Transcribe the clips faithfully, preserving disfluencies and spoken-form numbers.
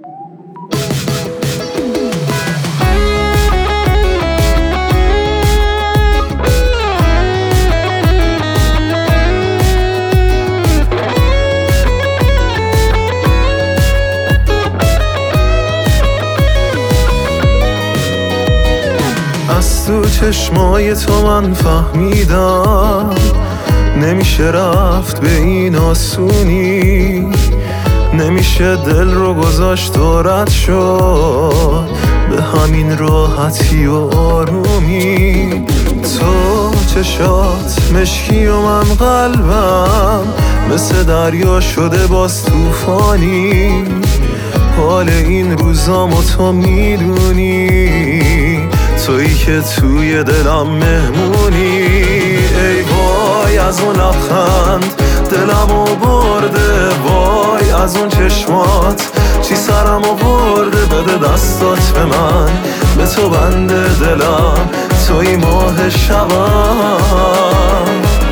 از تو چشمای تو من فهمیدم نمیشه رفت به این آسونی، نمیشه دل رو گذاشت و رد شد به همین راحتی و آرومی. تو چشات مشکی و من قلبم مثل دریا شده باز توفانی. حال این روزامو تو میدونی، تویی که توی دلم مهمونی. ای وای از اون لبخند دلمو برده، وای از اون چشمات چی سرمو برده. بده دستات به من، به تو بنده دلم، توی ماه شبم.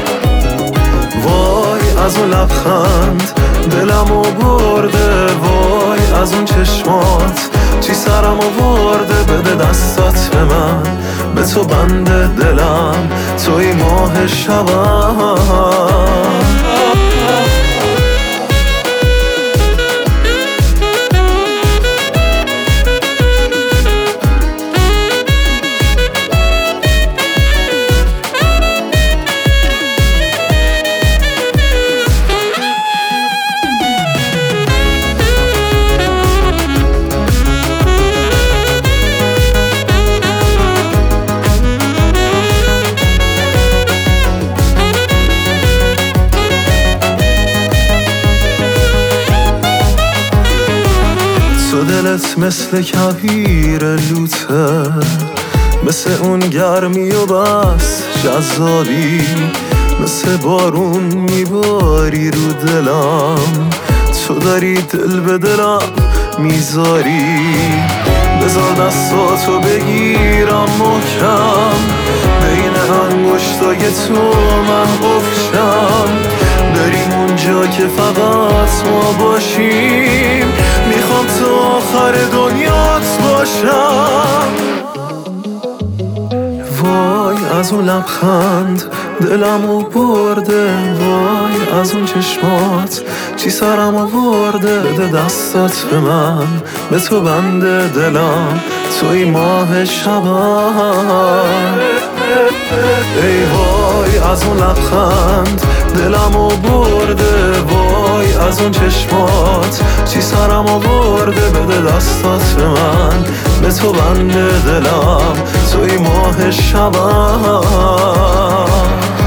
وای از اون لبخند دلمو برده، وای از اون چشمات چی سرمو برده. بده دستات به من، به تو بنده دلم، توی ماه شبم. دلت مثل کبیر لوته، مثل اون گرمی و بس جذابی، مثل بارون میباری رو دلم. تو داری دل به دلم میذاری، بذار دستاتو بگیرم محکم، بین انگشتای تو من قفشم. بریم اونجا که فقط ما باشیم، میخوام تو آخر دنیات باشم. وای از اون لبخند دلمو برده، وای از اون چشمات چی سرمو برده. ده دستات به من، به تو بنده دلم، توی ماه شبم. ای وای از اون لبخند دلمو برده، وای از اون چشمات چی سرمو برده. بده دستات به من، به تو بنده دلم، توی ماه شبم.